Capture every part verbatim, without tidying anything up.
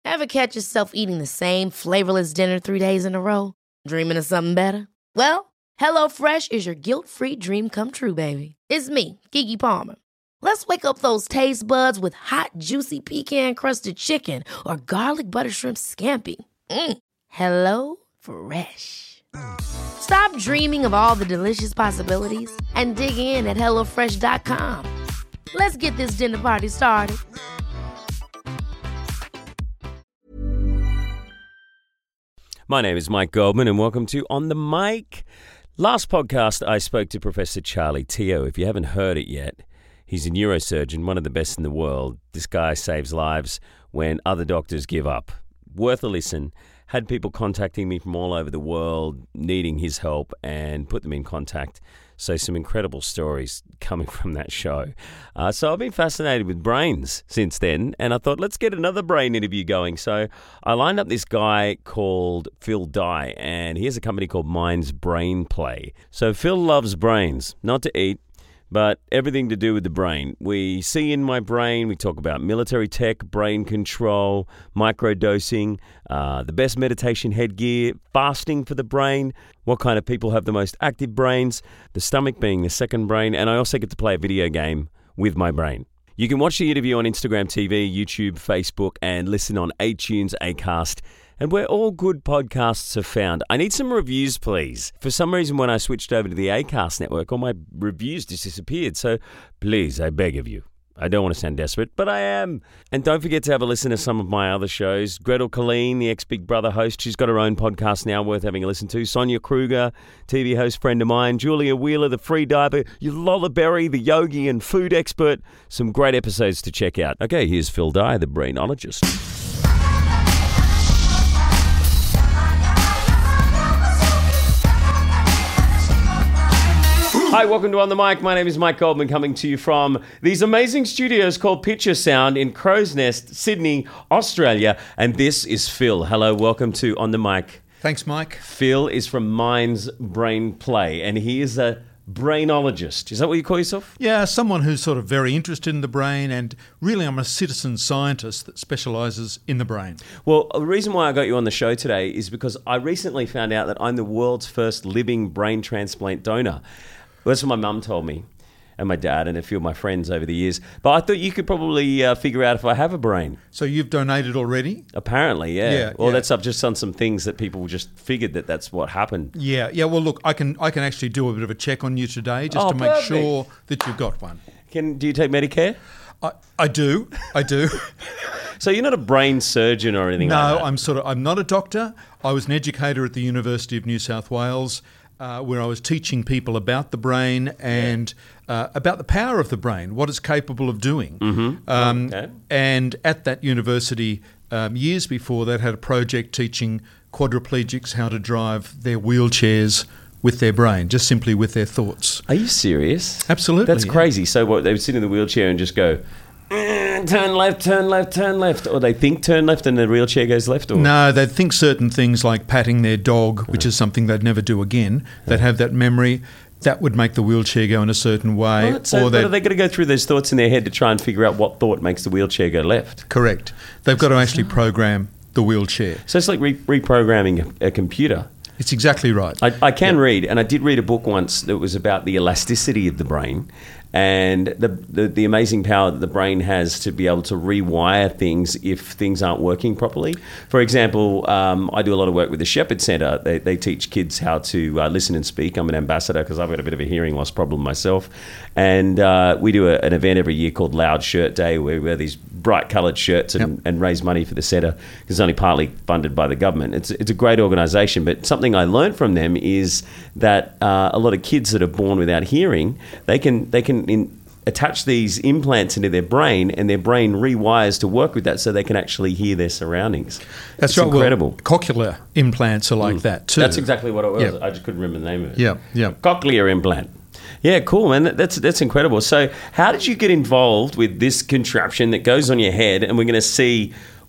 Ever catch yourself eating the same flavorless dinner three days in a row? Dreaming of something better? Well, HelloFresh is your guilt-free dream come true, baby. It's me, Keke Palmer. Let's wake up those taste buds with hot, juicy pecan-crusted chicken or garlic butter shrimp scampi. Mm. Hello Fresh. Stop dreaming of all the delicious possibilities and dig in at hello fresh dot com. Let's get this dinner party started. My name is Mike Goldman and welcome to On the Mic. Last podcast I spoke to Professor Charlie Teo. If you haven't heard it yet, he's a neurosurgeon, one of the best in the world. This guy saves lives when other doctors give up. Worth a listen. Had people contacting me from all over the world needing his help and put them in contact. So some incredible stories coming from that show. Uh, so I've been fascinated with brains since then, and I thought, let's get another brain interview going. So I lined up this guy called Phil Dye, and he has a company called Minds Brain Play. So Phil loves brains, not to eat, but everything to do with the brain. We see in my brain, we talk about military tech, brain control, microdosing, uh, the best meditation headgear, fasting for the brain, what kind of people have the most active brains, the stomach being the second brain, and I also get to play a video game with my brain. You can watch the interview on Instagram T V, YouTube, Facebook, and listen on iTunes, Acast, and where all good podcasts are found. I need some reviews, please. For some reason, when I switched over to the Acast network, all my reviews just disappeared. So please, I beg of you. I don't want to sound desperate, but I am. And don't forget to have a listen to some of my other shows. Gretel Colleen, the ex-Big Brother host, she's got her own podcast now worth having a listen to. Sonia Kruger, T V host friend of mine. Julia Wheeler, the free diver. Lola Berry, the yogi and food expert. Some great episodes to check out. Okay, here's Phil Dye, the brainologist. Hi, welcome to On the Mic. My name is Mike Goldman, coming to you from these amazing studios called Picture Sound in Crow's Nest, Sydney, Australia. And this is Phil. Hello, welcome to On the Mic. Thanks, Mike. Phil is from Minds Brain Play, and he is a brainologist. Is that what you call yourself? Yeah, someone who's sort of very interested in the brain, and really I'm a citizen scientist that specialises in the brain. Well, the reason why I got you on the show today is because I recently found out that I'm the world's first living brain transplant donor. Well, that's what my mum told me, and my dad, and a few of my friends over the years. But I thought you could probably uh, figure out if I have a brain. So you've donated already? Apparently, yeah. Yeah, well, yeah. that's I've just done some things that people just figured that that's what happened. Yeah, yeah. Well, look, I can I can actually do a bit of a check on you today just Oh, to make perfect. sure that you've got one. Can do you take Medicare? I, I do, I do. So you're not a brain surgeon or anything like No, that? I'm sort of I'm not a doctor. I was an educator at the University of New South Wales. Uh, where I was teaching people about the brain and uh, about the power of the brain, what it's capable of doing. Mm-hmm. Um, Okay. And at that university, um, years before that, had a project teaching quadriplegics how to drive their wheelchairs with their brain, just simply with their thoughts. Are you serious? Absolutely. That's yeah. crazy. So what, they would sit in the wheelchair and just go, "Mm, turn left, turn left, turn left. Or they think turn left and the wheelchair goes left? Or? No, they'd think certain things like patting their dog, which is something they'd never do again. They'd have that memory. That would make the wheelchair go in a certain way. Right, so or what they'd- are they going to go through those thoughts in their head to try and figure out what thought makes the wheelchair go left? Correct. They've got to actually program the wheelchair. So it's like re- reprogramming a, a computer. It's exactly right. I, I can read, and I did read a book once that was about the elasticity of the brain and the, the the amazing power that the brain has to be able to rewire things if things aren't working properly. For example, um, I do a lot of work with the Shepherd Centre. They, they teach kids how to uh, listen and speak. I'm an ambassador because I've got a bit of a hearing loss problem myself. And uh, we do a, an event every year called Loud Shirt Day where we wear these bright coloured shirts and, Yep. and raise money for the centre because it's only partly funded by the government. It's, it's a great organisation, but something I learned from them is that uh, a lot of kids that are born without hearing, they can they can in, attach these implants into their brain, and their brain rewires to work with that so they can actually hear their surroundings. That's It's right. incredible. Well, cochlear implants are like that too. That's exactly what it was. Yeah. I just couldn't remember the name of it. Yeah, yeah. Cochlear implant. Yeah, cool, man. That- That's that's incredible. So how did you get involved with this contraption that goes on your head, and we're going to see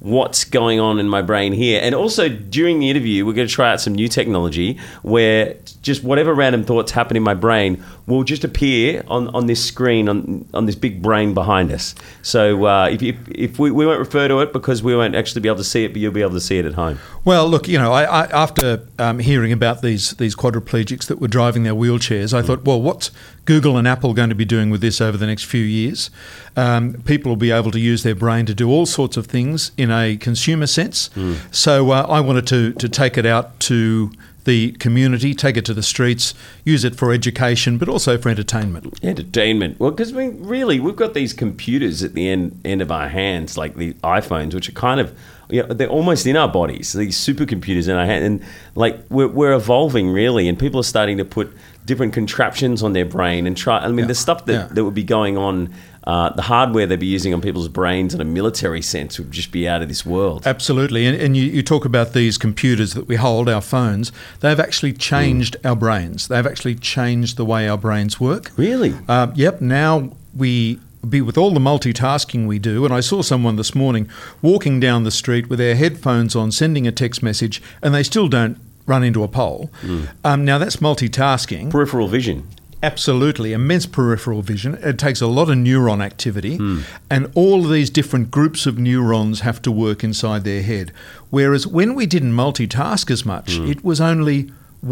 what's going on in my brain here. And also during the interview, we're going to try out some new technology where just whatever random thoughts happen in my brain will just appear on, on this screen, on on this big brain behind us. So uh, if, if, if we, we won't refer to it because we won't actually be able to see it, but you'll be able to see it at home. Well, look, you know, I, I, after um, hearing about these these quadriplegics that were driving their wheelchairs, I thought, well, what's Google and Apple going to be doing with this over the next few years? Um, people will be able to use their brain to do all sorts of things in a consumer sense. Mm. So uh, I wanted to to take it out to the community, take it to the streets, use it for education, but also for entertainment. Entertainment. Well, because we really, we've got these computers at the end end of our hands, like the iPhones, which are kind of, you know, they're almost in our bodies, these supercomputers in our hand. And like we're, we're evolving really, and people are starting to put different contraptions on their brain and try, I mean, yeah. the stuff that, yeah. that would be going on, Uh, the hardware they'd be using on people's brains in a military sense would just be out of this world. Absolutely. And, and you, you talk about these computers that we hold, our phones, they've actually changed mm. our brains. They've actually changed the way our brains work. Really? Uh, yep. Now we be with all the multitasking we do, and I saw someone this morning walking down the street with their headphones on, sending a text message, and they still don't run into a pole. Mm. Um, now that's multitasking. Peripheral vision. Absolutely, immense peripheral vision. It takes a lot of neuron activity, mm. and all of these different groups of neurons have to work inside their head. Whereas when we didn't multitask as much, mm. it was only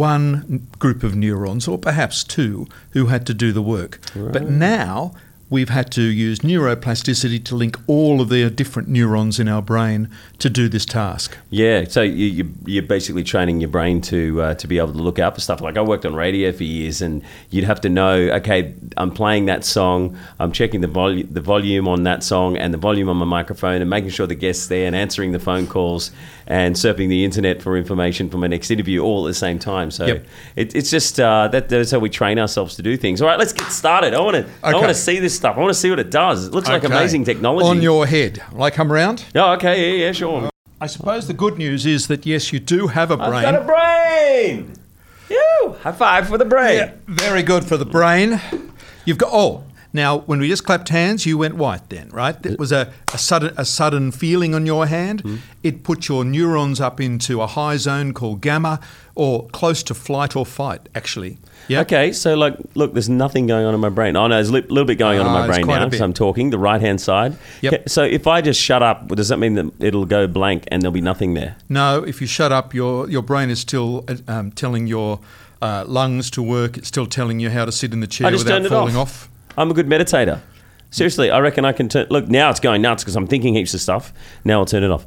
one group of neurons, or perhaps two, who had to do the work. Right. But now we've had to use neuroplasticity to link all of the different neurons in our brain to do this task. Yeah, so you, you, you're basically training your brain to uh, to be able to look out for stuff. Like I worked on radio for years, and you'd have to know, okay, I'm playing that song, I'm checking the, volu- the volume on that song and the volume on my microphone and making sure the guest's there and answering the phone calls and surfing the internet for information for my next interview all at the same time. So yep. it, it's just, uh, that, that's how we train ourselves to do things. All right, let's get started. I want to okay. I want to see this stuff. I want to see what it does. It looks okay. like amazing technology. On your head. Will I come around? Oh, okay. Yeah, yeah, sure. I suppose the good news is that, yes, you do have a brain. I've got a brain! Yoo! High five for the brain. Yeah, very good for the brain. You've got, oh, now, when we just clapped hands, you went white then, right? It was a, a sudden a sudden feeling on your hand. Mm. It put your neurons up into a high zone called gamma, or close to flight or fight, actually. Yeah. Okay, so like, look, there's nothing going on in my brain. Oh no, there's a li- little bit going on uh, in my brain now. So I'm talking the right hand side. Yep. Okay, so if I just shut up, does that mean that it'll go blank and there'll be nothing there? No, if you shut up, your your brain is still um, telling your uh, lungs to work. It's still telling you how to sit in the chair without falling off. off. I'm a good meditator. Seriously, I reckon I can turn... Look, now it's going nuts because I'm thinking heaps of stuff. Now I'll turn it off.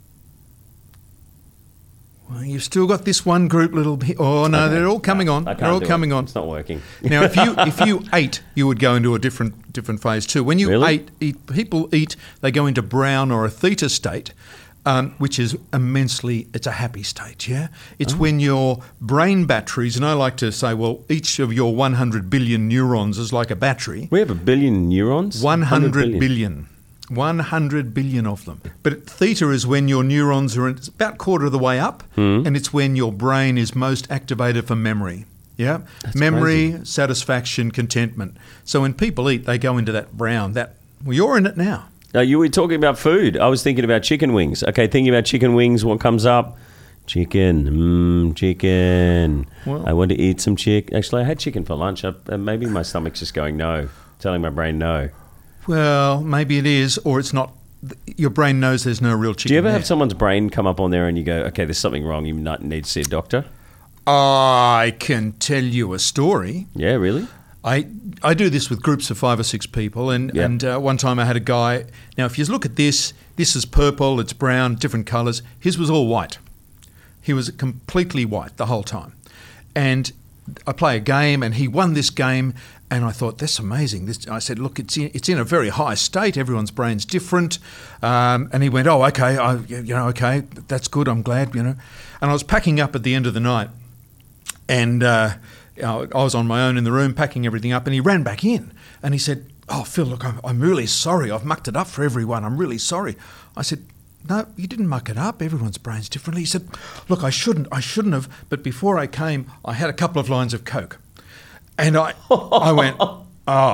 Well, you've still got this one group little... Bit. Oh, no, okay. They're all coming no, on. They're all coming it. on. It's not working. Now, if you if you ate, you would go into a different different phase too. When you really? ate, eat, people eat, they go into brown or a theta state, um, which is immensely... It's a happy state, yeah? It's oh. when your brain batteries... And I like to say, well, each of your one hundred billion neurons is like a battery. We have a billion neurons? one hundred billion. one hundred billion of them. But theta is when your neurons are it's about a quarter of the way up, mm. and it's when your brain is most activated for memory. Yeah, That's memory, crazy. satisfaction, contentment. So when people eat, they go into that brown. That well, you're in it now. Now, you were talking about food. I was thinking about chicken wings. Okay, thinking about chicken wings, what comes up? Chicken, mmm, chicken. Well, I want to eat some chicken. Actually, I had chicken for lunch. I, uh, maybe my stomach's just going no, telling my brain no. Well, maybe it is, or it's not. Your brain knows there's no real chicken. Do you ever there. have someone's brain come up on there and you go, okay, there's something wrong, you need to see a doctor? I can tell you a story. Yeah, really? I I do this with groups of five or six people, and, yep. and uh, one time I had a guy. Now, if you look at this, this is purple, it's brown, different colours. His was all white. He was completely white the whole time. And I play a game, and he won this game, and I thought, that's amazing. This, I said, look, it's in, it's in a very high state. Everyone's brain's different. Um, and he went, oh, okay, I, you know, okay, that's good. I'm glad, you know. And I was packing up at the end of the night, and uh, you know, I was on my own in the room packing everything up, and he ran back in, and he said, oh, Phil, look, I'm, I'm really sorry. I've mucked it up for everyone. I'm really sorry. I said, no, you didn't muck it up. Everyone's brain's differently. He said, look, I shouldn't, I shouldn't have, but before I came, I had a couple of lines of Coke. And I I went, ah, oh,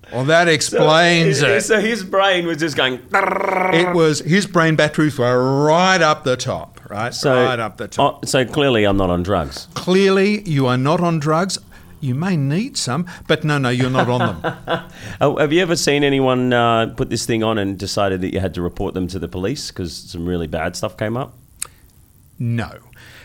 Well, that explains so, it. So his brain was just going... It was, his brain batteries were right up the top, right? So, right up the top. Oh, so clearly I'm not on drugs. Clearly you are not on drugs. You may need some, but no, no, you're not on them. Oh, have you ever seen anyone uh, put this thing on and decided that you had to report them to the police because some really bad stuff came up? No.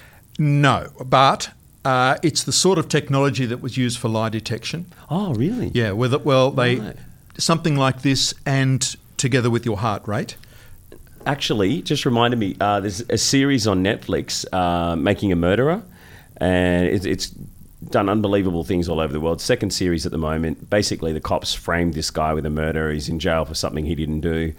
No, but uh, it's the sort of technology that was used for lie detection. Oh, really? Yeah, with it, well, they Right. something like this and together with your heart rate. Actually, just reminded me, uh, there's a series on Netflix, uh, Making a Murderer, and it, it's done unbelievable things all over the world. Second series at the moment. Basically, the cops framed this guy with a murder. He's in jail for something he didn't do.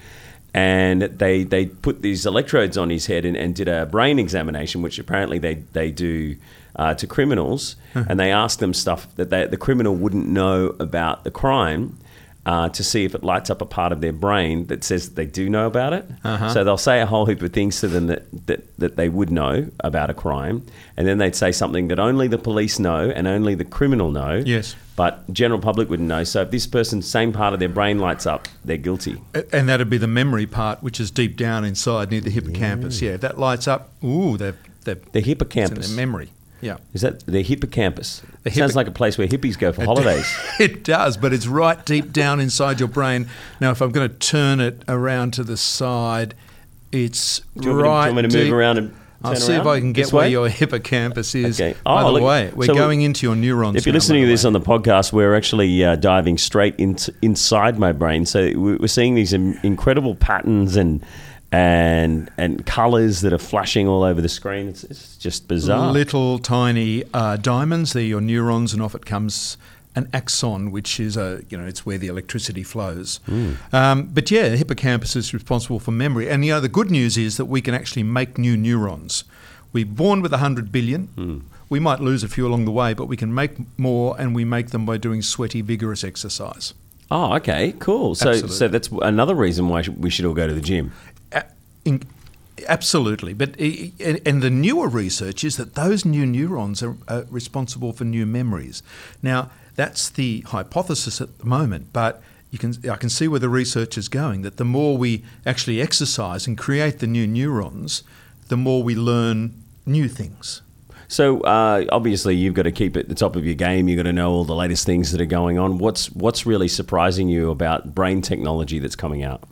And they they put these electrodes on his head and, and did a brain examination, which apparently they, they do uh, to criminals. Huh. And they asked them stuff that they, the criminal wouldn't know about the crime. Uh, to see if it lights up a part of their brain that says that they do know about it. Uh-huh. So they'll say a whole heap of things to them that, that, that they would know about a crime, and then they'd say something that only the police know and only the criminal know, Yes. but general public wouldn't know. So if this person's same part of their brain lights up, they're guilty. A- And that'd be the memory part, which is deep down inside near the hippocampus. Yeah, if that lights up, ooh, they're, they're, The it's in hippocampus. their memory. Yeah. Is that the hippocampus? The It sounds hippo- like a place where hippies go for holidays. It does, but it's right deep down inside your brain. Now, if I'm going to turn it around to the side, it's Do you want me to- right do you want me to move deep- around and I'll turn see if around I can get this where way? your hippocampus is. Okay. By Oh, the look, way, we're so we- going into your neurons. If you're now, listening by to the this way. on the podcast, we're actually uh, diving straight into inside my brain. So we- we're seeing these in- incredible patterns and and and colours that are flashing all over the screen. It's, it's just bizarre. Little tiny uh, diamonds, they're your neurons, and off it comes an axon, which is a, you know, it's where the electricity flows. Mm. Um, but yeah, the hippocampus is responsible for memory. And you know, the good news is that we can actually make new neurons. We're born with one hundred billion. Mm. We might lose a few along the way, but we can make more, and we make them by doing sweaty, vigorous exercise. Oh, okay, cool. So Absolutely. so that's another reason why we should all go to the gym. A- in- Absolutely, but i- i- and the newer research is that those new neurons are, are responsible for new memories. Now, that's the hypothesis at the moment, but you can I can see where the research is going. That the more we actually exercise and create the new neurons, the more we learn new things. So uh, obviously you've got to keep at the top of your game. You've got to know all the latest things that are going on. What's what's really surprising you about brain technology that's coming out?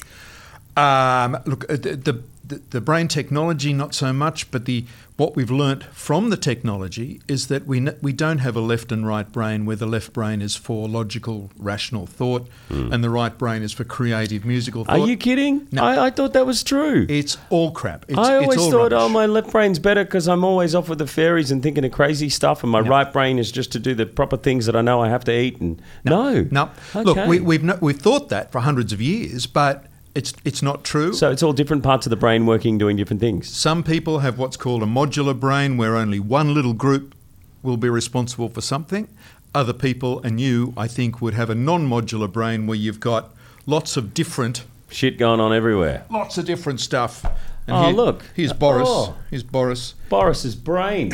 Um, look, uh, the, the the brain technology, not so much, but the what we've learnt from the technology is that we n- we don't have a left and right brain, where the left brain is for logical, rational thought, Mm. and the right brain is for creative, musical thought. Are you kidding? No. I, I thought that was true. It's all crap. It's, I it's always all thought, rubbish. oh, my left brain's better because I'm always off with the fairies and thinking of crazy stuff, and my right brain is just to do the proper things that I know I have to eat. And no, No, Okay. look, we, we've no, we've thought that for hundreds of years, but it's it's not true. So it's all different parts of the brain working, doing different things. Some people have what's called a modular brain, where only one little group will be responsible for something. Other people, and you, I think, would have a non-modular brain where you've got lots of different, Shit going on everywhere. lots of different stuff. And Oh, look. here's Boris. Oh. Here's Boris. Boris's brain.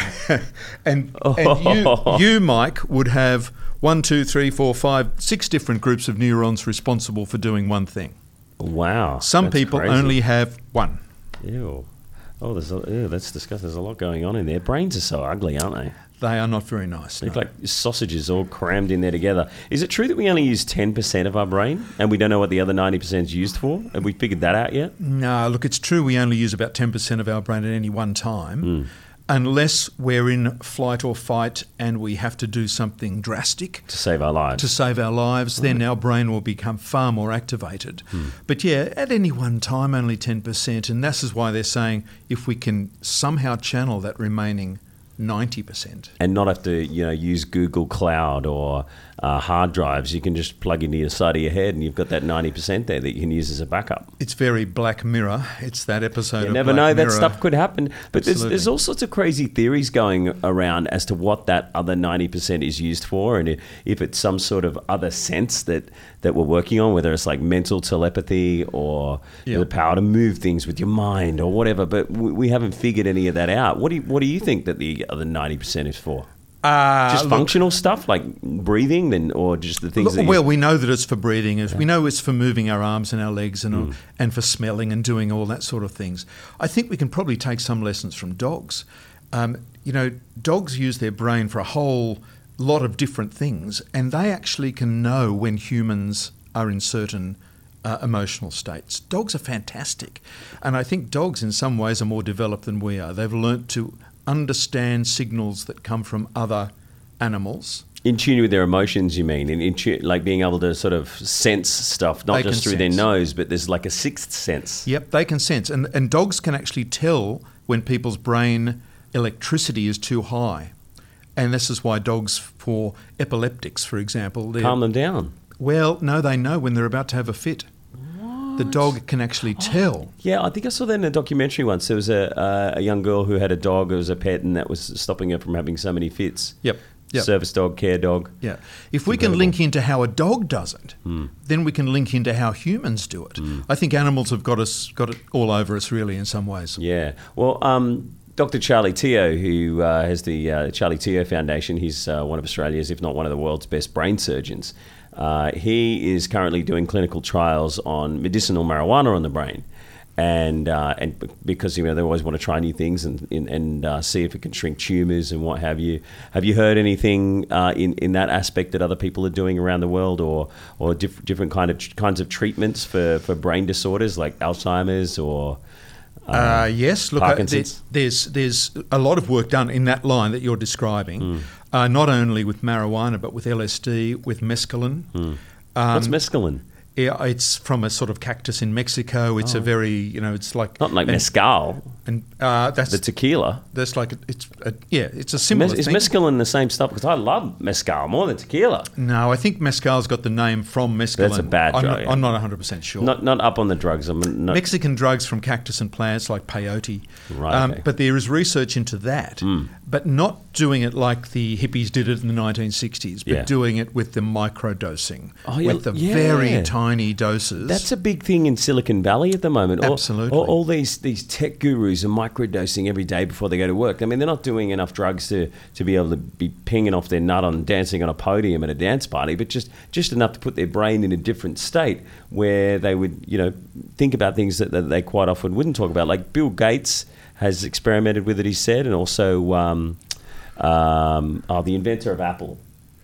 and and you, you, Mike, would have one, two, three, four, five, six different groups of neurons responsible for doing one thing. Wow. Some that's people crazy. only have one. Ew. Oh, there's a, ew, that's disgusting. There's a lot going on in there. Brains are so ugly, aren't they? They are not very nice. They no. look like sausages all crammed in there together. Is it true that we only use ten percent of our brain and we don't know what the other ninety percent is used for? Have we figured that out yet? No, look, it's true we only use about ten percent of our brain at any one time, Mm. unless we're in flight or fight and we have to do something drastic To save our lives. to save our lives, then our brain will become far more activated. Hmm. But yeah, at any one time, only ten percent. And this is why they're saying if we can somehow channel that remaining ninety percent. and not have to, you know, use Google Cloud or uh, hard drives. You can just plug into the side of your head and you've got that ninety percent there that you can use as a backup. It's very Black Mirror. It's that episode You of never Black know, Mirror. that stuff could happen. But there's, Absolutely. there's all sorts of crazy theories going around as to what that other ninety percent is used for, and if, if it's some sort of other sense that, that we're working on, whether it's like mental telepathy or Yeah. the power to move things with your mind or whatever. But we, we haven't figured any of that out. What do you, what do you think that the other ninety percent is for? Uh, Just look, functional stuff like breathing, then, or just the things. Look, that you, well, we know that it's for breathing. We know it's for moving our arms and our legs, and all, and for smelling and doing all that sort of things. I think we can probably take some lessons from dogs. Um, you know, dogs use their brain for a whole lot of different things, and they actually can know when humans are in certain uh, emotional states. Dogs are fantastic, and I think dogs in some ways are more developed than we are. They've learnt to understand signals that come from other animals. In tune with their emotions, you mean? In, in tune, like being able to sort of sense stuff, not They just can through sense. their nose, but there's like a sixth sense. Yep, they can sense. And, and dogs can actually tell when people's brain electricity is too high. And this is why dogs, for epileptics, for example... they're- Calm them down. Well, no, they know when they're about to have a fit. The dog can actually tell. Yeah, I think I saw that in a documentary once. There was a, uh, a young girl who had a dog as a pet, and that was stopping her from having so many fits. Yep. Yep. Service dog, care dog. Yeah. If we can Incredible. link into how a dog does it, then we can link into how humans do it. I think animals have got us got it all over us, really, in some ways. Yeah. Well, um, Doctor Charlie Teo, who uh, has the uh, Charlie Teo Foundation, he's uh, one of Australia's, if not one of the world's best brain surgeons. Uh, he is currently doing clinical trials on medicinal marijuana on the brain. And uh, and b- because you know they always want to try new things and and, and uh, see if it can shrink tumours and what have you. Have you heard anything uh, in in that aspect that other people are doing around the world, or or diff- different kind of kinds of treatments for, for brain disorders like Alzheimer's or Uh, yes, look, uh, there, Parkinson's? there's there's a lot of work done in that line that you're describing, uh, not only with marijuana but with L S D, with mescaline. Um, what's mescaline? Yeah, it's from a sort of cactus in Mexico. It's a very, you know, it's like Not like and, mezcal, and uh, that's the tequila. that's like a, it's a, yeah, it's a similar Mes- is thing. mescaline the same stuff? Because I love mezcal more than tequila. No, I think mezcal's got the name from mescaline. That's a bad I'm drug, Not, yeah. I'm not one hundred percent sure. Not not up on the drugs. I'm not. Mexican drugs from cactus and plants like peyote. Right, Um, okay. But there is research into that, but not doing it like the hippies did it in the nineteen sixties, but Yeah. doing it with the microdosing, Oh, yeah, with the yeah. very tiny doses. That's a big thing in Silicon Valley at the moment. All- Absolutely. All, all these, these tech gurus are microdosing every day before they go to work. I mean, they're not doing enough drugs to, to be able to be pinging off their nut on dancing on a podium at a dance party, but just, just enough to put their brain in a different state where they would, you know, think about things that, that they quite often wouldn't talk about. Like Bill Gates has experimented with it, he said, and also um, um, oh, the inventor of Apple.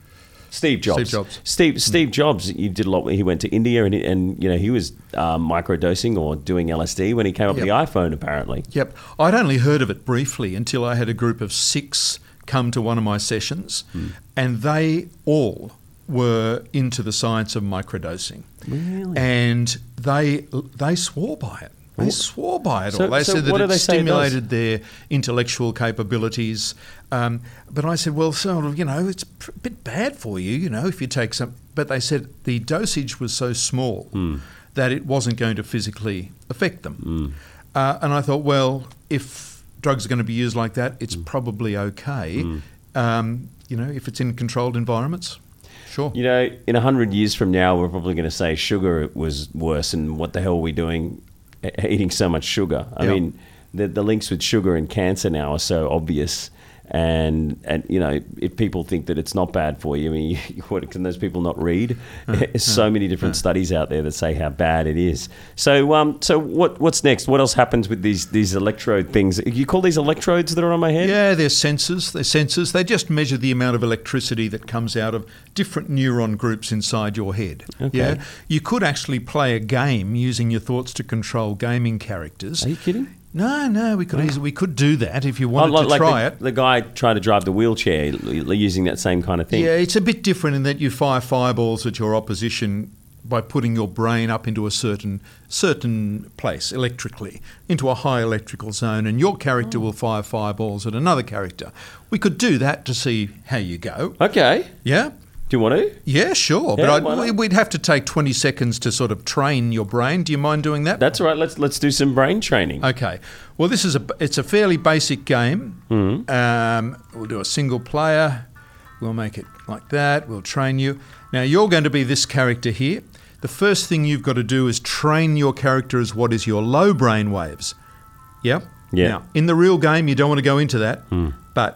Steve Jobs. Steve Jobs. Steve Steve Jobs. He did a lot. He went to India and and you know he was uh, microdosing or doing L S D when he came up with Yep. the iPhone. Apparently, Yep. I'd only heard of it briefly until I had a group of six come to one of my sessions, and they all were into the science of microdosing. Really? And they they swore by it. They swore by it So- all. They so said that what do it they say it does? stimulated their intellectual capabilities. Um, but I said, well, sort of, you know, it's a bit bad for you, you know, if you take some. But they said the dosage was so small that it wasn't going to physically affect them. Uh, and I thought, well, if drugs are going to be used like that, it's probably okay. Um, you know, if it's in controlled environments, sure. you know, in a hundred years from now, we're probably going to say sugar was worse, and what the hell are we doing, e- eating so much sugar? I Yeah. mean, the the links with sugar and cancer now are so obvious. And, and you know, if people think that it's not bad for you, I mean, what can those people not read? There's so many different studies out there that say how bad it is. So, um, so what what's next? What else happens with these these electrode things? You call these electrodes that are on my head? Yeah, they're sensors. They're sensors. They just measure the amount of electricity that comes out of different neuron groups inside your head. Okay. Yeah, you could actually play a game using your thoughts to control gaming characters. Are you kidding? No, no, we could easily we could do that if you Oh, wanted like, to like try the, it. the guy trying to drive the wheelchair l- using that same kind of thing. Yeah, it's a bit different in that you fire fireballs at your opposition by putting your brain up into a certain certain place electrically, into a high electrical zone, and your character will fire fireballs at another character. We could do that to see how you go. Okay. Yeah? Do you want to? Yeah, sure. Yeah, but why I'd, not? we- we'd have to take twenty seconds to sort of train your brain. Do you mind doing that? That's all right. Let's let's do some brain training. Okay. Well, this is a it's a fairly basic game. Mm-hmm. Um, we'll do a single player. We'll make it like that. We'll train you. Now you're going to be this character here. The first thing you've got to do is train your character as what is your low brain waves. Yep. Yeah. Now, in the real game, you don't want to go into that, but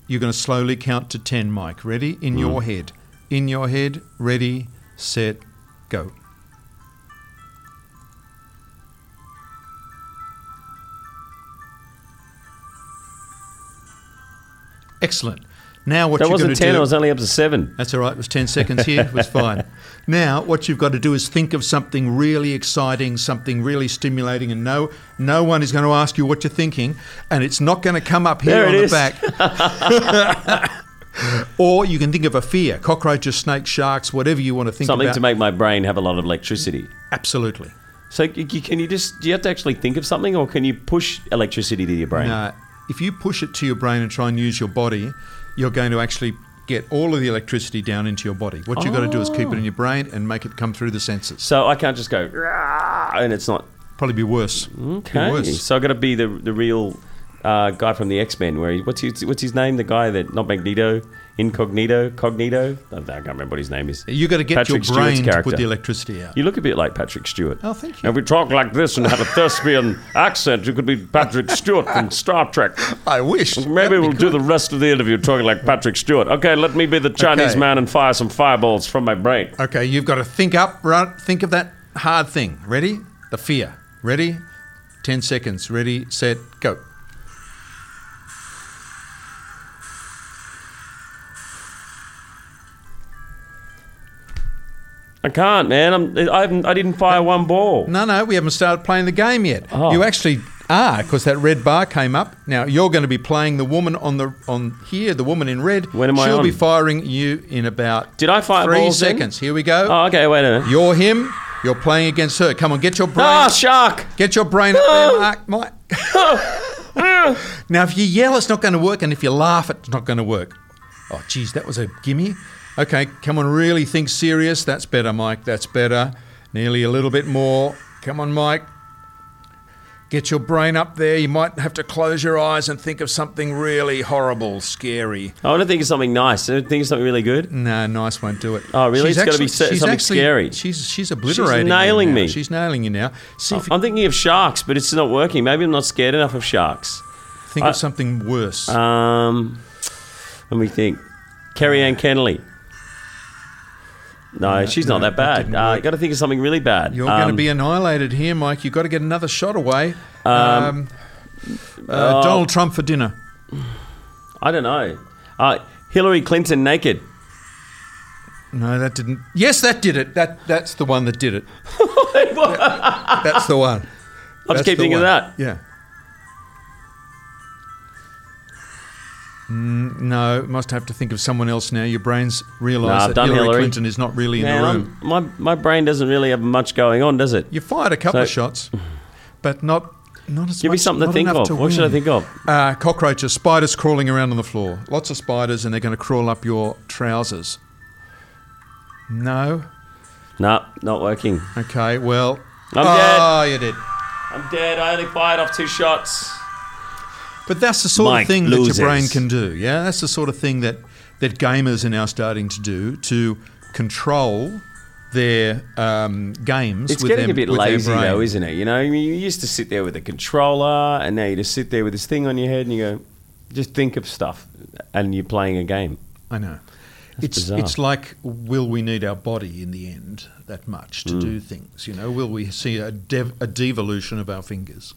you're going to slowly count to ten, Mike. Ready? In Mm. your head. In your head. Ready, set, go. Excellent. Now what That you're going wasn't to ten, do... I was only up to seven. That's all right. It was ten seconds here. It was fine. Now, what you've got to do is think of something really exciting, something really stimulating, and no, no one is going to ask you what you're thinking, and it's not going to come up here There on it the is. back. Or you can think of a fear: cockroaches, snakes, sharks, whatever you want to think Something about. to make my brain have a lot of electricity. Absolutely. So y- y- can you just, do you have to actually think of something, or can you push electricity to your brain? No, if you push it to your brain and try and use your body, you're going to actually get all of the electricity down into your body. What you've got to do is keep it in your brain and make it come through the senses. So I can't just go, "Rah," and it's not. Probably be worse. Okay. Be worse. So I've got to be the the real uh, guy from the X-Men. Where he, what's his what's his name? The guy that not Magneto, Incognito, Cognito. I can't remember what his name is. You've got to get Patrick your brain Stewart's to character. put the electricity out. You look a bit like Patrick Stewart. Oh, thank you. And if we talk like this and have a thespian accent, you could be Patrick Stewart from Star Trek. I wish. Maybe That'd be we'll do good. the rest of the interview talking like Patrick Stewart. Okay, let me be the Chinese Okay. man and fire some fireballs from my brain. Okay, you've got to think up, right? Think of that hard thing. Ready? The fear. Ready? Ten seconds. Ready, set, go. I can't, man. I'm, I, haven't, I didn't fire one ball. No, no, we haven't started playing the game yet. Oh. You actually are, because that red bar came up. Now you're going to be playing the woman on the on here, the woman in red. When am I She'll on? be firing you in about Did I fire three balls then? seconds. Here we go. Oh, okay, wait a minute. You're him. You're playing against her. Come on, get your brain. Ah, shark! Get your brain up there, Mark. Mike. Now, if you yell, it's not going to work, and if you laugh, it's not going to work. Oh, geez, that was a gimme. Okay, come on, really think serious. That's better, Mike. That's better. Nearly a little bit more. Come on, Mike. Get your brain up there. You might have to close your eyes and think of something really horrible, scary. I want to think of something nice. I want to think of something really good. No, nice won't do it. Oh, really? It's gotta be se- she's something actually- scary. She's she's obliterating. you nailing now. me. She's nailing you now. See if you I'm thinking of sharks, but it's not working. Maybe I'm not scared enough of sharks. think I- of something worse. Um, let me think. Kerry Ann Kennelly. No, she's not no, that that bad. didn't Uh, work. got to think of something really bad. You're going to Um, be annihilated here, Mike. You've got to get another shot away. Um, Um, uh, oh. Donald Trump for dinner. I don't know. Uh, Hillary Clinton naked. No, that didn't. Yes, that did it. That That's the one that did it. That- that's the one. I'll just That's keep the thinking of one. that. Yeah. Mm, no, must have to think of someone else now. Your brain's Nah, realised I've that done Hillary, Hillary. Clinton is not really in Man, the I'm- room. my my brain doesn't really have much going on, does it? You fired a couple of So- shots, but not not as Give much. me something to not think enough of. to What should I win. think of? Uh, cockroaches, spiders crawling around on the floor. Lots of spiders, and they're going to crawl up your trousers. No? Nah, not working. Okay, well. I'm oh, you did. I'm dead. I only fired off two shots. But that's the sort Mike of thing loses. that your brain can do, yeah? That's the sort of thing that, that gamers are now starting to do to control their um, games It's with getting their, a bit with their lazy brain. though, isn't it? You know, I mean, you used to sit there with a controller, and now you just sit there with this thing on your head, and you go, just think of stuff, and you're playing a game. I know. That's It's bizarre. it's like, will we need our body in the end that much to Mm. do things? You know, will we see a, dev, a devolution of our fingers?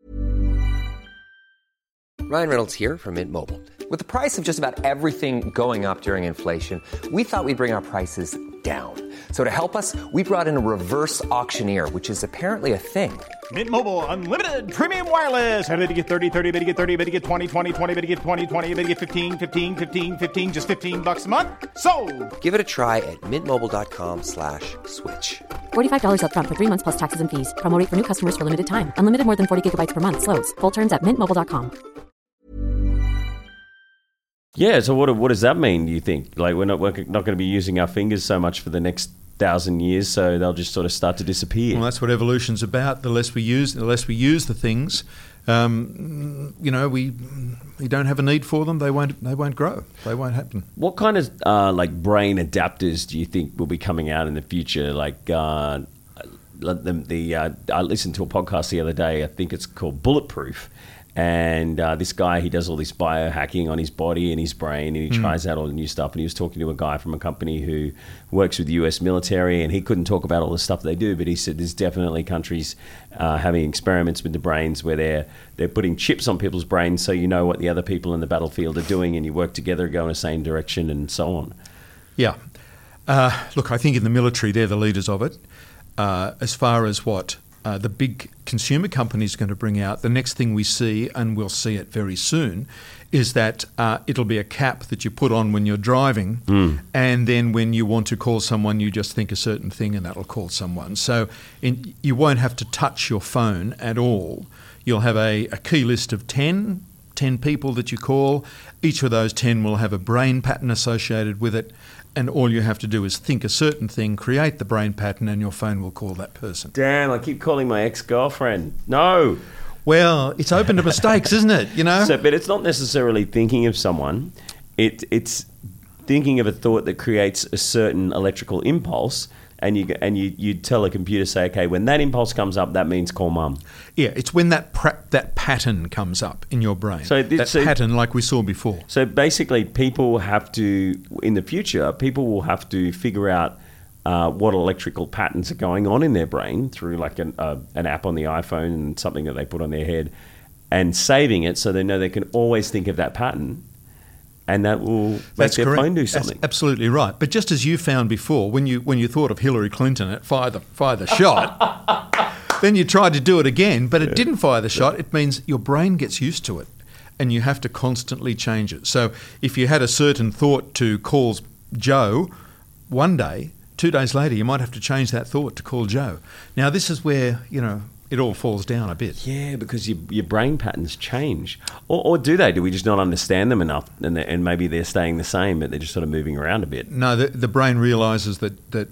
Ryan Reynolds here from Mint Mobile. With the price of just about everything going up during inflation, we thought we'd bring our prices down. So to help us, we brought in a reverse auctioneer, which is apparently a thing. Mint Mobile Unlimited Premium Wireless. How to get thirty, thirty, how to get thirty, how to get twenty, twenty, twenty, how to get twenty, twenty, how to get fifteen, fifteen, fifteen, fifteen, just fifteen bucks a month? Sold! Give it a try at mintmobile.com slash switch. forty-five dollars up front for three months plus taxes and fees. Promo rate for new customers for limited time. Unlimited more than forty gigabytes per month. Slows full terms at mint mobile dot com. Yeah. So what what does that mean? Do you think like we're not we're not going to be using our fingers so much for the next thousand years, so they'll just sort of start to disappear? Well, that's what evolution's about. The less we use, the less we use the things, um, you know, we we don't have a need for them. They won't they won't grow. They won't happen. What kind of uh, like brain adapters do you think will be coming out in the future? Like uh, the, the uh, I listened to a podcast the other day. I think it's called Bulletproof, And uh, this guy, he does all this biohacking on his body and his brain, and he mm. tries out all the new stuff. And he was talking to a guy from a company who works with the U S military, and he couldn't talk about all the stuff they do, but he said there's definitely countries uh, having experiments with the brains where they're they're putting chips on people's brains so you know what the other people in the battlefield are doing, and you work together, go in the same direction, and so on. Yeah. Uh, look, I think in the military, they're the leaders of it. Uh, as far as what uh, the big consumer companies are going to bring out, the next thing we see, and we'll see it very soon, is that uh, it'll be a cap that you put on when you're driving, mm. and then when you want to call someone, you just think a certain thing and that'll call someone. So in, you won't have to touch your phone at all. You'll have a, a key list of ten, ten people that you call. Each of those ten will have a brain pattern associated with it, and all you have to do is think a certain thing, create the brain pattern, and your phone will call that person. Damn, I keep calling my ex-girlfriend. No. Well, it's open to mistakes, isn't it? You know. So, but it's not necessarily thinking of someone. It, it's thinking of a thought that creates a certain electrical impulse, and you and you you tell a computer, say, okay, when that impulse comes up, that means call mum. Yeah, it's when that pra- that pattern comes up in your brain. So that so, pattern, like we saw before. So basically, people have to, in the future, people will have to figure out Uh, what electrical patterns are going on in their brain through like an, uh, an app on the iPhone and something that they put on their head, and saving it so they know they can always think of that pattern, and that will make That's their correct. phone do something. That's absolutely right. But just as you found before, when you when you thought of Hillary Clinton, it fired the, fire the shot, then you tried to do it again, but it yeah. didn't fire the shot. It means your brain gets used to it, and you have to constantly change it. So if you had a certain thought to call Joe one day, two days later, you might have to change that thought to call Joe. Now, this is where, you know, it all falls down a bit. Yeah, because your your brain patterns change. Or, or do they? Do we just not understand them enough, and, and maybe they're staying the same, but they're just sort of moving around a bit? No, the, the brain realises that, that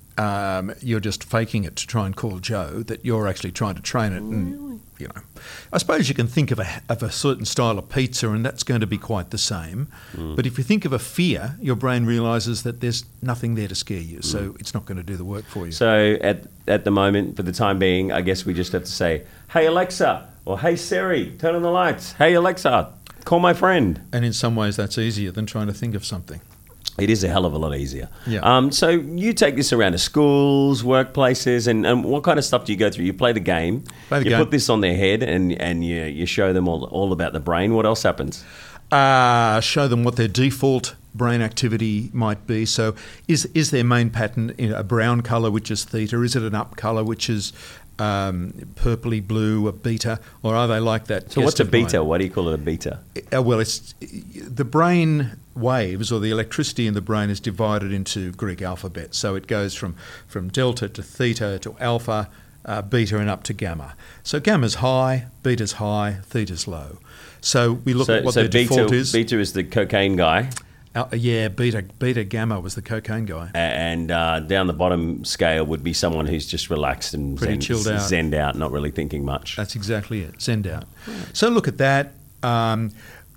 um, you're just faking it to try and call Joe, that you're actually trying to train it. And, really? you know, I suppose you can think of a, of a certain style of pizza, and that's going to be quite the same. Mm. But if you think of a fear, your brain realises that there's nothing there to scare you, so mm. it's not going to do the work for you. So at at the moment, for the time being, I guess we just have to say, "Hey Alexa," or "Hey Siri, turn on the lights." "Hey Alexa, call my friend." And in some ways, that's easier than trying to think of something. It is a hell of a lot easier. Yeah. Um, so you take this around to schools, workplaces, and, and what kind of stuff do you go through? You play the game. Play the you game. put this on their head, and, and you you show them all all about the brain. What else happens? Uh, show them what their default brain activity might be. So is is their main pattern in a brown colour, which is theta? Is it an up colour, which is um, purpley blue, a beta? Or are they like that? So what's a beta? Mine? Why do you call it a beta? Uh, well, it's the brain waves, or the electricity in the brain is divided into Greek alphabet. So it goes from, from delta to theta to alpha, uh, beta, and up to gamma. So gamma's high, beta's high, theta's low. So we look so, at what so their beta, default is. Beta is the cocaine guy. Uh, yeah, beta beta gamma was the cocaine guy. And uh, down the bottom scale would be someone who's just relaxed and pretty zen, chilled out, zenned out, not really thinking much. That's exactly it, zenned out. So look at that. Um,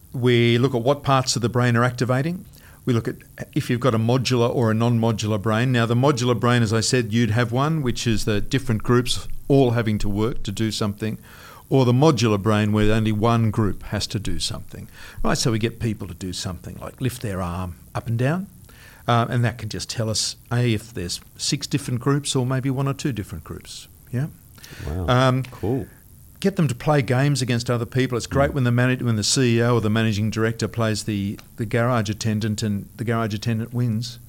we look at what parts of the brain are activating. We look at if you've got a modular or a non-modular brain. Now, the modular brain, as I said, you'd have one, which is the different groups all having to work to do something, or the modular brain where only one group has to do something. Right, so we get people to do something like lift their arm up and down, uh, and that can just tell us, A, if there's six different groups or maybe one or two different groups. Yeah. Wow, um, cool. Get them to play games against other people. It's great mm. when the manag- when the C E O or the managing director plays the, the garage attendant and the garage attendant wins.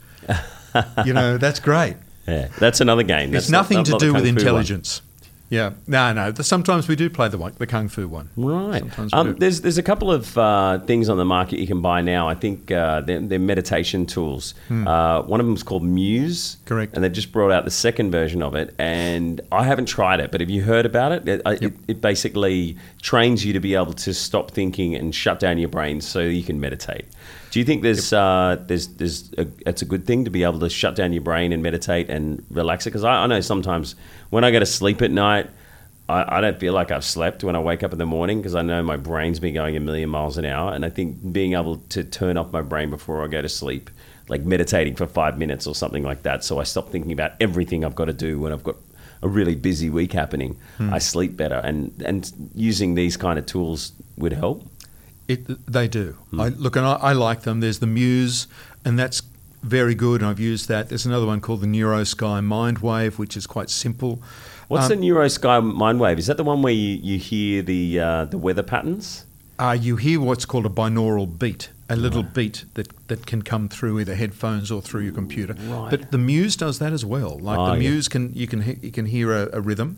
You know, that's great. Yeah, that's another game. That's it's nothing not, to not do with Kung Fu intelligence. One. Yeah, no, no. Sometimes we do play the one, the Kung Fu one. Right. Sometimes we um, do. there's there's a couple of uh, things on the market you can buy now. I think uh, they're, they're meditation tools. Hmm. Uh, one of them is called Muse. Correct. And they just brought out the second version of it. And I haven't tried it, but have you heard about it? It, yep. it, it basically trains you to be able to stop thinking and shut down your brain so you can meditate. Do you think there's yep. uh, there's there's a, it's a good thing to be able to shut down your brain and meditate and relax it? Because I, I know sometimes when I go to sleep at night, I, I don't feel like I've slept when I wake up in the morning because I know my brain's been going a million miles an hour. And I think being able to turn off my brain before I go to sleep, like meditating for five minutes or something like that, so I stop thinking about everything I've got to do when I've got a really busy week happening, mm. I sleep better. And, and using these kind of tools would help? It, they do. Mm. I, look, and I, I like them. There's the Muse, and that's very good, and I've used that. There's another one called the NeuroSky Mindwave, which is quite simple. What's um, the NeuroSky Mindwave? Is that the one where you, you hear the uh, the weather patterns? Uh, you hear what's called a binaural beat, a little right. beat that, that can come through either headphones or through your computer. Right. But the Muse does that as well. Like oh, the yeah. Muse can you can he- you can hear a, a rhythm.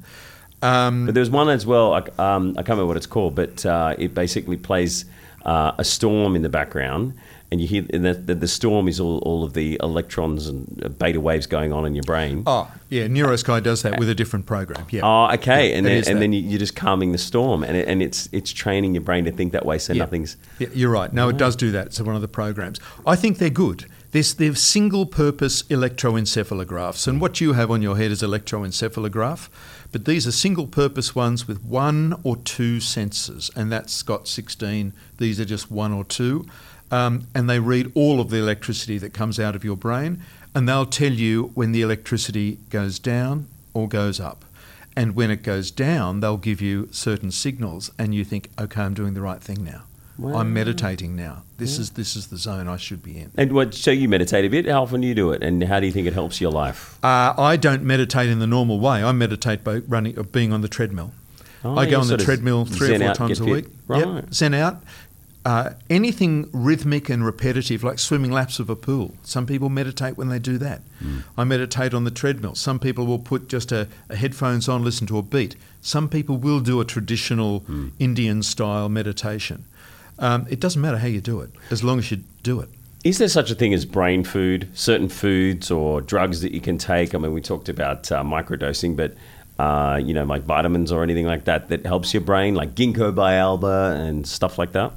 Um, but there's one as well. I, um, I can't remember what it's called, but uh, it basically plays uh, a storm in the background. And you hear and the, the, the storm is all, all of the electrons and beta waves going on in your brain. Oh, yeah, NeuroSky does that with a different program. Yeah. Oh, okay. Yeah, and then, and and that. then you're just calming the storm, and it, and it's it's training your brain to think that way, so yeah. nothing's. Yeah, you're right. No, it does do that. It's one of the programs. I think they're good. There's, they're single-purpose electroencephalographs, and what you have on your head is electroencephalograph, but these are single-purpose ones with one or two sensors, and that's got sixteen. These are just one or two. Um, and they read all of the electricity that comes out of your brain, and they'll tell you when the electricity goes down or goes up. And when it goes down, they'll give you certain signals, and you think, okay, I'm doing the right thing now. Wow. I'm meditating now. This yeah. is this is the zone I should be in. And what? So you meditate a bit. How often do you do it, and how do you think it helps your life? Uh, I don't meditate in the normal way. I meditate by running, or being on the treadmill. Oh, I go on the treadmill three or four out, times a fit. week. Right. Yep, zen out. Uh, anything rhythmic and repetitive, like swimming laps of a pool. Some people meditate when they do that. Mm. I meditate on the treadmill. Some people will put just a, a headphones on, listen to a beat. Some people will do a traditional mm. Indian-style meditation. Um, it doesn't matter how you do it, as long as you do it. Is there such a thing as brain food, certain foods or drugs that you can take? I mean, we talked about uh, microdosing, but uh, you know, like vitamins or anything like that that helps your brain, like ginkgo biloba and stuff like that?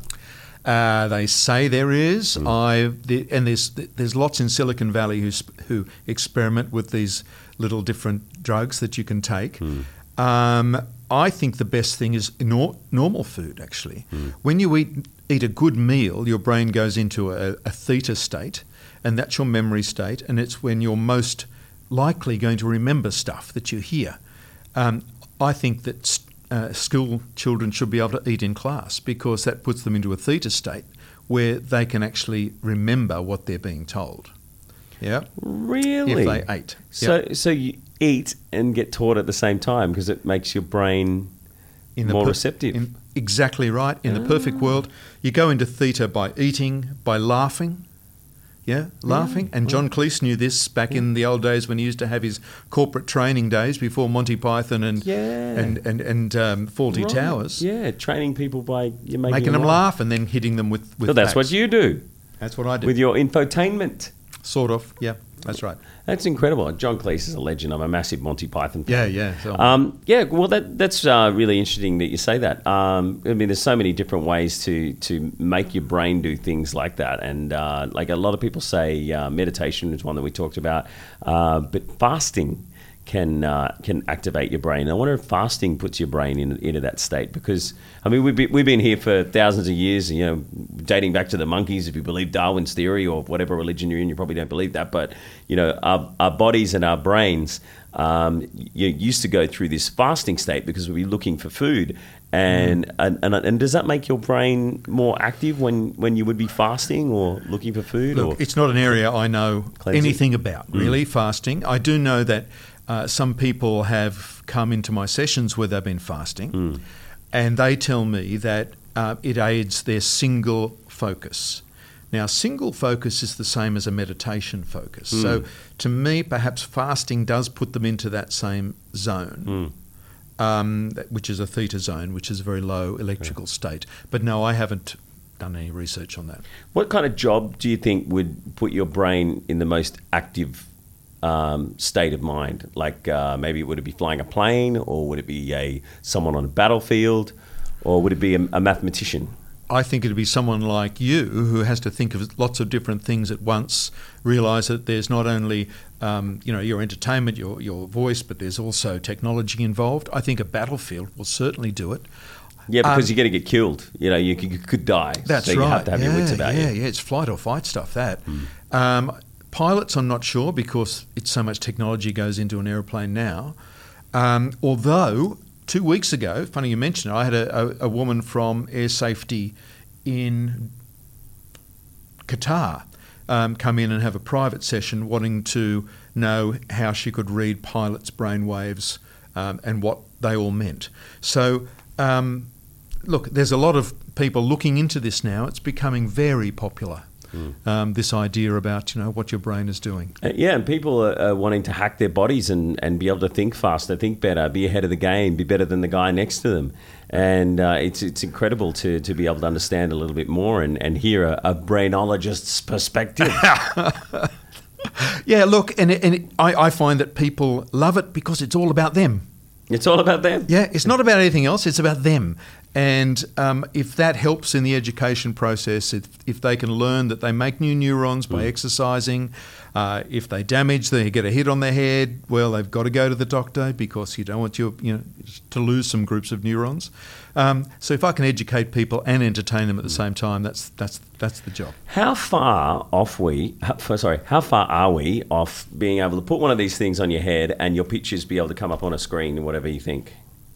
Uh, they say there is. Mm. I the, and there's there's lots in Silicon Valley who who experiment with these little different drugs that you can take. Mm. Um, I think the best thing is nor, normal food. Actually, mm. when you eat eat a good meal, your brain goes into a, a theta state, and that's your memory state, and it's when you're most likely going to remember stuff that you hear. Um, I think that. St- Uh, school children should be able to eat in class, because that puts them into a theta state where they can actually remember what they're being told. Yeah, really. If they ate, so yep. so you eat and get taught at the same time because it makes your brain in the more per- receptive. In, exactly right. In ah. the perfect world, you go into theta by eating, by laughing. Yeah, laughing. Yeah, and John right. Cleese knew this back yeah. in the old days when he used to have his corporate training days before Monty Python and yeah. and and, and um, Fawlty right. Towers. Yeah, training people by you making, making them laugh. laugh and then hitting them with with. So that's facts. what you do. That's what I do with your infotainment. Sort of. Yeah, that's right. That's incredible. John Cleese is a legend. I'm a massive Monty Python fan. Yeah, yeah. So um, yeah, well, that that's uh, really interesting that you say that. Um, I mean, there's so many different ways to to make your brain do things like that. And uh, like a lot of people say, uh, meditation is one that we talked about. Uh, but fasting can uh, can activate your brain. I wonder if fasting puts your brain in, into that state, because, I mean, we've been, we've been here for thousands of years, you know, dating back to the monkeys, if you believe Darwin's theory or whatever religion you're in, you probably don't believe that. But, you know, our, our bodies and our brains um, you used to go through this fasting state because we'd be looking for food. And, mm. and, and and does that make your brain more active when, when you would be fasting or looking for food? Look, or it's not an area I know cleansing? anything about, really, mm. fasting. I do know that Uh, some people have come into my sessions where they've been fasting, mm. and they tell me that uh, it aids their single focus. Now, single focus is the same as a meditation focus. Mm. So, to me, perhaps fasting does put them into that same zone, mm. um, which is a theta zone, which is a very low electrical okay. state. But no, I haven't done any research on that. What kind of job do you think would put your brain in the most active Um, state of mind? Like uh, maybe would it be flying a plane, or would it be a someone on a battlefield, or would it be a, a mathematician? I think it'd be someone like you who has to think of lots of different things at once, realise that there's not only um, you know, your entertainment, your your voice, but there's also technology involved. I think a battlefield will certainly do it. Yeah, because um, you're going to get killed. You know, you could, you could die. That's so right. You have to have yeah, your wits about yeah, you. Yeah, yeah, it's flight or fight stuff, that. Mm. Um, pilots, I'm not sure, because it's so much technology goes into an aeroplane now. Um, although two weeks ago, funny you mention it, I had a, a, a woman from Air Safety in Qatar um, come in and have a private session wanting to know how she could read pilots' brainwaves um, and what they all meant. So, um, look, there's a lot of people looking into this now. It's becoming very popular. Mm. Um, this idea about, you know, what your brain is doing. Uh, yeah, and people are, are wanting to hack their bodies and, and be able to think faster, think better, be ahead of the game, be better than the guy next to them. And uh, it's it's incredible to, to be able to understand a little bit more and, and hear a, a brainologist's perspective. Yeah, look, and, it, and it, I, I find that people love it because it's all about them. It's all about them. Yeah, it's not about anything else, it's about them. And um, if that helps in the education process, if, if they can learn that they make new neurons by mm. exercising, uh, if they damage, they get a hit on their head, well, they've got to go to the doctor because you don't want your, you know, to lose some groups of neurons. Um, so if I can educate people and entertain them at the same time, that's that's that's the job. How far off we? How, sorry, how far are we off being able to put one of these things on your head and your pictures be able to come up on a screen and whatever you think?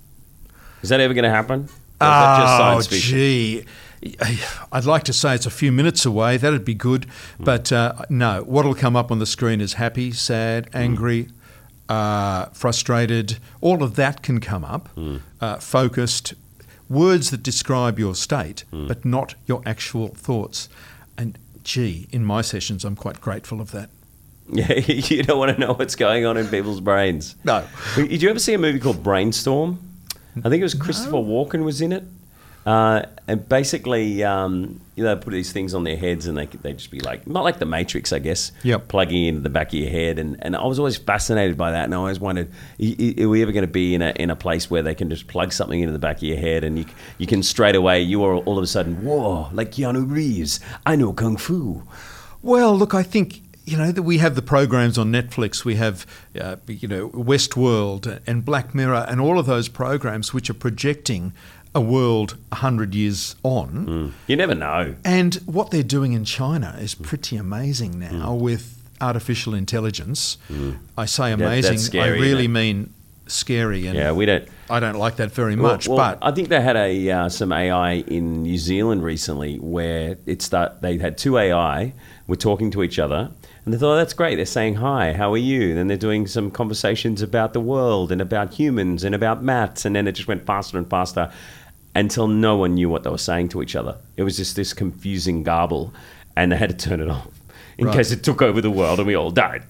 Is that ever going to happen? Oh, gee. I'd like to say it's a few minutes away. That'd be good. Mm. But uh, no, what'll come up on the screen is happy, sad, angry, mm. uh, frustrated. All of that can come up, mm. uh, focused, words that describe your state, mm. but not your actual thoughts. And gee, in my sessions, I'm quite grateful of that. Yeah, you don't want to know what's going on in people's brains. No. Did you ever see a movie called Brainstorm? I think it was Christopher no. Walken was in it. Uh, and basically, um, you know, they put these things on their heads and they they just be like, not like the Matrix, I guess, yep. plugging into the back of your head. And, and I was always fascinated by that. And I always wondered, are we ever going to be in a in a place where they can just plug something into the back of your head and you you can straight away, you are all of a sudden, whoa, like Keanu Reeves, I know Kung Fu. Well, look, I think... You know, that we have the programs on Netflix, we have, uh, you know, Westworld and Black Mirror and all of those programs which are projecting a world one hundred years on. Mm. You never know. And what they're doing in China is pretty amazing now mm. with artificial intelligence. Mm. I say amazing, that, scary, I really mean scary. And yeah, we don't... I don't like that very well, much, well, but... I think they had a uh, some A I in New Zealand recently where it start, they had two A I were talking to each other. And they thought, oh, that's great. They're saying, hi, how are you? Then they're doing some conversations about the world and about humans and about maths. And then it just went faster and faster until no one knew what they were saying to each other. It was just this confusing garble. And they had to turn it off in right. case it took over the world and we all died.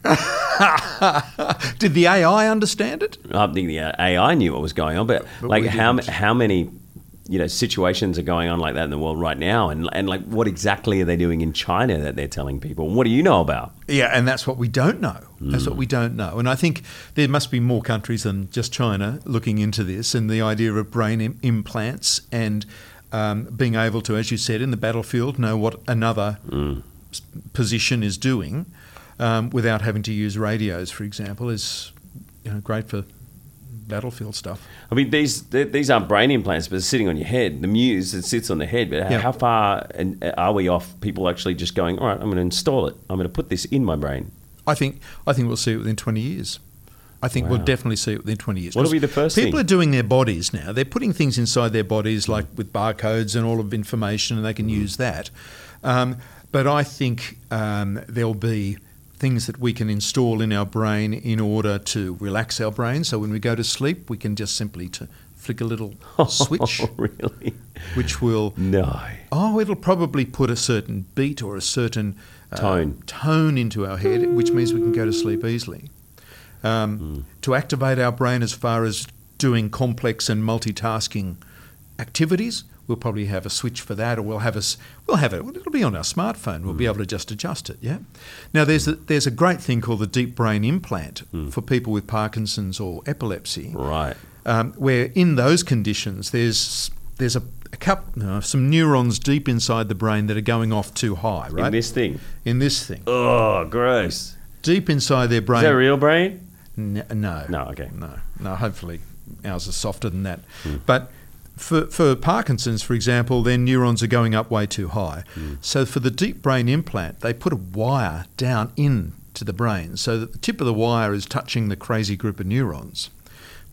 Did the A I understand it? I think the A I knew what was going on. But, but like how how many... you know, situations are going on like that in the world right now, and and like what exactly are they doing in China that they're telling people? What do you know about? Yeah, and that's what we don't know. Mm. That's what we don't know. And I think there must be more countries than just China looking into this and the idea of brain im- implants and um, being able to, as you said, in the battlefield, know what another mm. s- position is doing um, without having to use radios, for example, is, you know, great for battlefield stuff. I mean, these these aren't brain implants, but they're sitting on your head. The Muse, it sits on the head. But yeah. how far are we off people actually just going, all right, I'm going to install it. I'm going to put this in my brain? I think I think we'll see it within twenty years. I think wow. we'll definitely see it within twenty years. What will be the first people thing? People are doing their bodies now. They're putting things inside their bodies, like with barcodes and all of information, and they can mm. use that. Um, but I think um, there'll be things that we can install in our brain in order to relax our brain. So when we go to sleep, we can just simply to flick a little switch. Oh, really? Which will... No. Oh, it'll probably put a certain beat or a certain... Uh, tone. Tone into our head, which means we can go to sleep easily. Um, mm. To activate our brain as far as doing complex and multitasking activities, we'll probably have a switch for that, or we'll have a, we'll have it. It'll be on our smartphone. We'll mm. be able to just adjust it. Yeah. Now there's a, there's a great thing called the deep brain implant mm. for people with Parkinson's or epilepsy. Right. Um, where in those conditions there's there's a, a cup, no, some neurons deep inside the brain that are going off too high. Right. In this thing. In this thing. Oh, gross. Deep inside their brain. Is that a real brain? N- no. No. Okay. No. No. Hopefully, ours is softer than that. Mm. But For, for Parkinson's, for example, their neurons are going up way too high. Mm. So for the deep brain implant, they put a wire down into the brain so that the tip of the wire is touching the crazy group of neurons.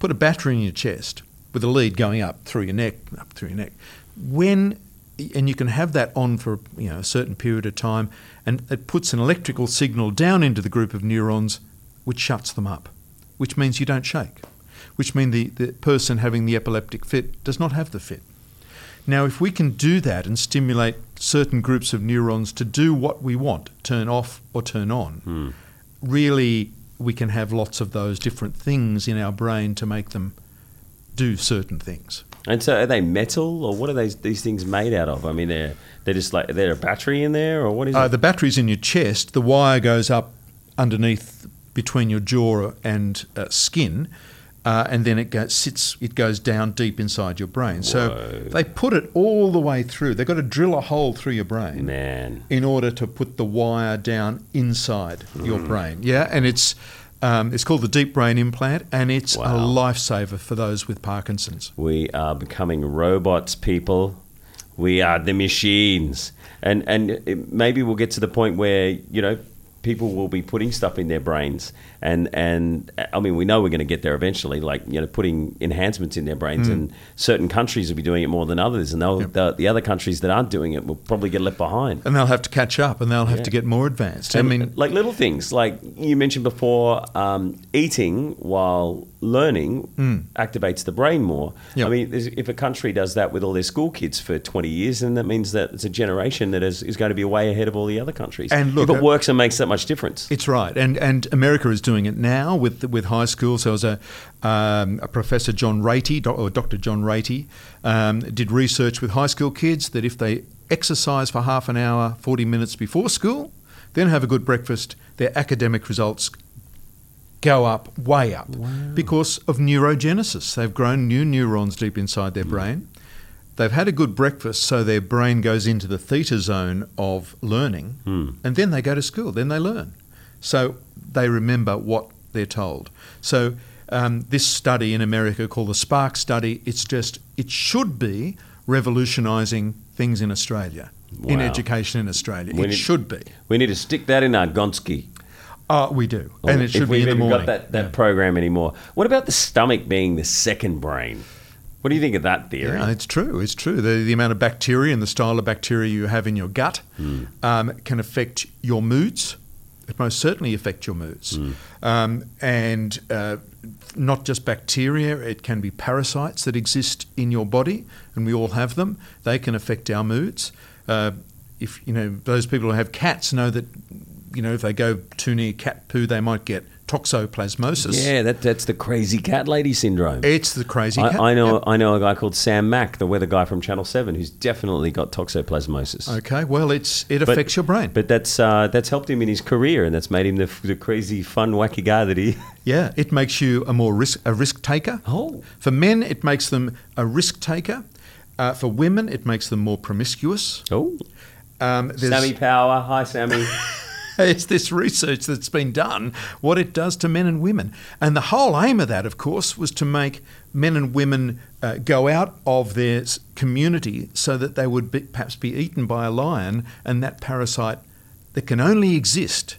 put a battery in your chest with a lead going up through your neck, up through your neck. When and you can have that on for you know a certain period of time, and it puts an electrical signal down into the group of neurons, which shuts them up, which means you don't shake, which means the, the person having the epileptic fit does not have the fit. Now, if we can do that and stimulate certain groups of neurons to do what we want, turn off or turn on, Hmm. really we can have lots of those different things in our brain to make them do certain things. And so, are they metal, or what are these these things made out of? I mean, they're they're just like they're a battery in there, or what is Uh, it? the battery's in your chest. The wire goes up underneath between your jaw and uh, skin, uh, and then it goes, sits. It goes down deep inside your brain. So Whoa. they put it all the way through. They've got to drill a hole through your brain Man, in order to put the wire down inside your brain. Yeah, and it's um, it's called the deep brain implant, and it's a Wow. lifesaver for those with Parkinson's. we are becoming robots, people. We are the machines, and and it, maybe we'll get to the point where you know people will be putting stuff in their brains, and and I mean we know we're going to get there eventually, like you know putting enhancements in their brains, and certain countries will be doing it more than others, and they'll, Yep. the, the other countries that aren't doing it will probably get left behind. And they'll have to catch up, and they'll have Yeah. to get more advanced. And, I mean, like little things, like you mentioned before, um, eating while learning activates the brain more. Yep. I mean, there's- if a country does that with all their school kids for twenty years, then that means that it's a generation that is, is going to be way ahead of all the other countries. And look, if it uh, works and makes that much difference. It's right, and and America is doing it now with with high schools. There was a, um, a Professor John Ratey, doc, or Doctor John Ratey, um, did research with high school kids that if they exercise for half an hour, forty minutes before school, then have a good breakfast, their academic results go up, way up, because of neurogenesis. They've grown new neurons deep inside their brain. They've had a good breakfast, so their brain goes into the theta zone of learning, and then they go to school, then they learn. So they remember what they're told. So um, this study in America called the Spark study, it's just, it should be revolutionising things in Australia, in Wow. education in Australia. We It need- should be. We need to stick that in our Gonski. Uh, we do, and it If should be we've in the even morning. got that, that Yeah. program anymore. What about the stomach being the second brain? What do you think of that theory? Yeah, it's true. It's true. The, the amount of bacteria and the style of bacteria you have in your gut um, can affect your moods. It most certainly affect your moods. Um, and uh, not just bacteria, it can be parasites that exist in your body, and we all have them. They can affect our moods. Uh, if you know those people who have cats know that you know if they go too near cat poo, they might get toxoplasmosis. Yeah, that, that's the crazy cat lady syndrome. It's the crazy cat. I, I know Yep. I know a guy called Sam Mack, the weather guy from Channel seven, who's definitely got toxoplasmosis. Okay, well, it's it But- affects your brain. But that's uh, that's helped him in his career, and that's made him the, the crazy, fun, wacky guy that he. Yeah, it makes you a more risk a risk taker. Oh. For men, it makes them a risk taker. Uh, for women, it makes them more promiscuous. Oh, Um, there's, Sammy Power. Hi, Sammy. it's this research that's been done, what it does to men and women. And the whole aim of that, of course, was to make men and women uh, go out of their s- community so that they would be, perhaps be eaten by a lion, and that parasite that can only exist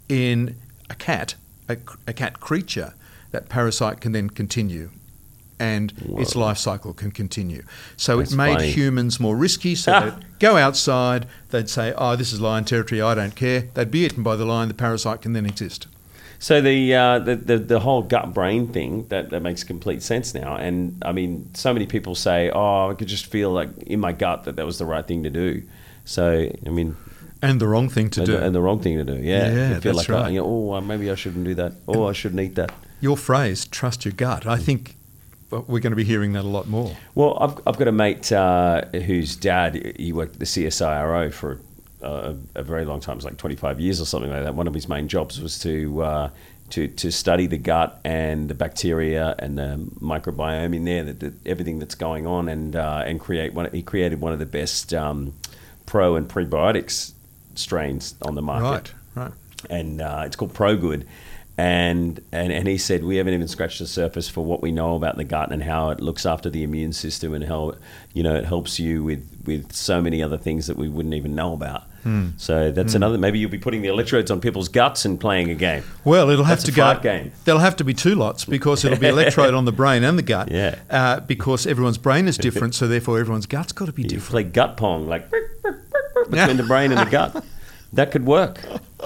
in a cat, a, c- a cat creature, that parasite can then continue. And its life cycle can continue. So That's it made funny. humans more risky. So they'd go outside, they'd say, oh, this is lion territory, I don't care. They'd be eaten by the lion, the parasite can then exist. So the, uh, the the the whole gut brain thing that, that makes complete sense now, and I mean, so many people say, "Oh, I could just feel like in my gut that that was the right thing to do." So I mean, And the wrong thing to and, do. the, and the wrong thing to do, yeah. Yeah, You feel that's like, right. you know, oh, uh, maybe I shouldn't do that. Oh, I shouldn't eat that. Your phrase, trust your gut, I think well, we're going to be hearing that a lot more. Well, I've I've got a mate uh, whose dad he worked at the C S I R O for a, a very long time, it was like twenty-five years or something like that. One of his main jobs was to uh, to to study the gut and the bacteria and the microbiome in there, that, that everything that's going on, and uh, and create one. He created one of the best um, pro and prebiotics strains on the market. Right, right. And uh, it's called ProGood. And, and and he said we haven't even scratched the surface for what we know about the gut and how it looks after the immune system and how, you know, it helps you with, with so many other things that we wouldn't even know about. Hmm. So that's Hmm. another. Maybe you'll be putting the electrodes on people's guts and playing a game. Well, it'll have That's to a go. fart game. There'll have to be two lots because it'll be electrode on the brain and the gut. Yeah. Uh, because everyone's brain is different, so therefore everyone's gut's got to be You different. play gut pong, like between the brain and the gut. That could work.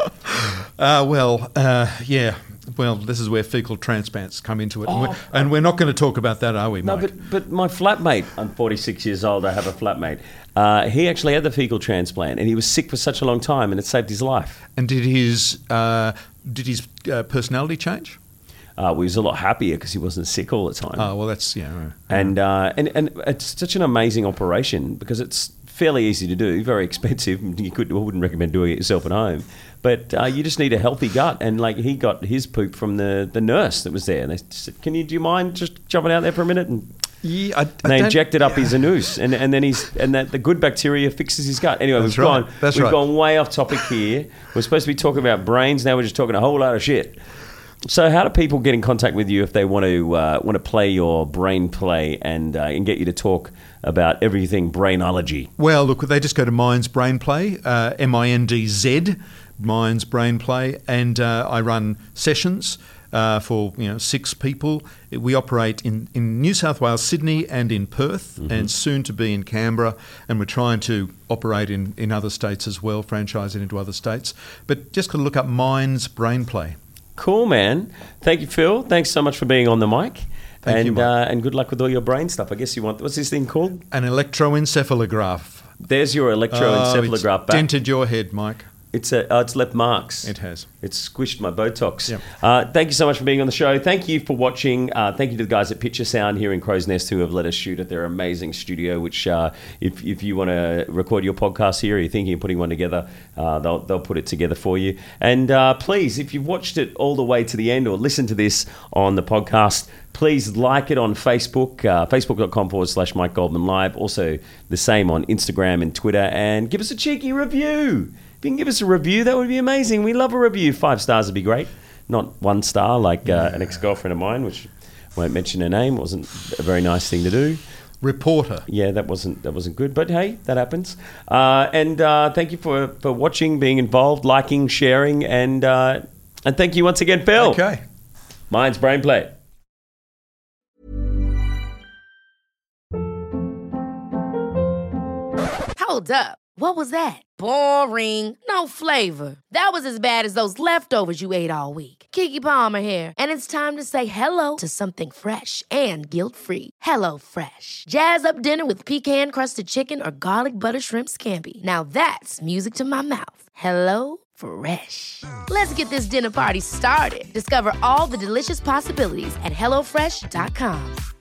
Uh, well, uh, yeah. Well, this is where fecal transplants come into it, and, we're, and we're not going to talk about that, are we, No, Mike? but but my flatmate, I'm forty-six years old. I have a flatmate. Uh, he actually had the fecal transplant, and he was sick for such a long time, and it saved his life. And did his uh, did his uh, personality change? Uh, he was a lot happier because he wasn't sick all the time. Oh, well, that's yeah. Right. And, uh, and and it's such an amazing operation because it's fairly easy to do, very expensive. You could I wouldn't recommend doing it yourself at home, but uh, you just need a healthy gut. And like he got his poop from the, the nurse that was there, and they said, "Can you do you mind just jumping out there for a minute?" And Yeah, I, I And they don't- injected up his anus, and, and then he's and that the good bacteria fixes his gut. Anyway, That's we've right. gone That's we've right. gone way off topic here. We're supposed to be talking about brains. Now we're just talking a whole lot of shit. So, how do people get in contact with you if they want to uh, want to play your brain play and uh, and get you to talk about everything brainology? Well, look, they just go to Mind's Brain Play, uh, M I N D Z, Mind's Brain Play, and uh, I run sessions uh, for you know six people. We operate in, in New South Wales, Sydney, and in Perth, Mm-hmm. and soon to be in Canberra, and we're trying to operate in, in other states as well, franchise it into other states. But just got to look up Mind's Brain Play. Cool, man. Thank you, Phil. Thanks so much for being on the mic. Thank and you, Mike. uh, and good luck with all your brain stuff. I guess you want what's this thing called? An electroencephalograph. There's your Oh, electroencephalograph it's back. dented your head, Mike. It's a, oh, it's left marks. It has. It's squished my Botox. Yep. Uh, thank you so much for being on the show. Thank you for watching. Uh, thank you to the guys at Picture Sound here in Crow's Nest who have let us shoot at their amazing studio, which uh, if, if you want to record your podcast here or you're thinking of putting one together, uh, they'll, they'll put it together for you. And uh, please, if you've watched it all the way to the end or listened to this on the podcast, please like it on Facebook, uh, facebook.com forward slash Mike Goldman Live. Also the same on Instagram and Twitter. And give us a cheeky review. If you can give us a review, that would be amazing. We love a review. Five stars would be great. Not one star like uh, an ex-girlfriend of mine, which I won't mention her name. Wasn't a very nice thing to do. Reporter. Yeah, that wasn't that wasn't good. But hey, that happens. Uh, and uh, thank you for, for watching, being involved, liking, sharing, and uh, and thank you once again, Phil. Okay. Mind's Brain Play. Hold up. What was that? Boring. No flavor. That was as bad as those leftovers you ate all week. Keke Palmer here, and it's time to say hello to something fresh and guilt-free. Hello Fresh. Jazz up dinner with pecan-crusted chicken or garlic butter shrimp scampi. Now that's music to my mouth. Hello Fresh. Let's get this dinner party started. Discover all the delicious possibilities at hello fresh dot com.